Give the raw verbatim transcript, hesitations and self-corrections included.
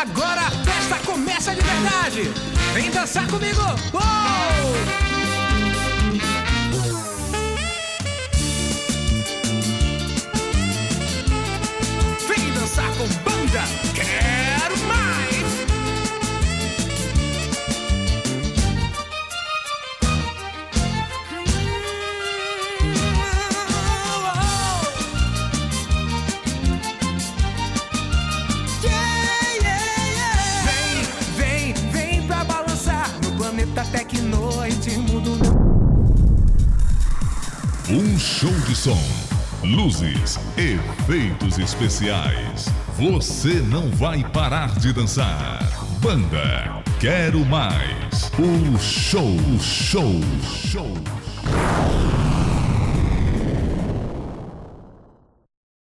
agora a festa começa de verdade. Vem dançar comigo. Uou! Vem dançar com banda. Quero mais. Tecnoide mundo. Um show de som, luzes, efeitos especiais. Você não vai parar de dançar. Banda Quero Mais. O show, o show, o show.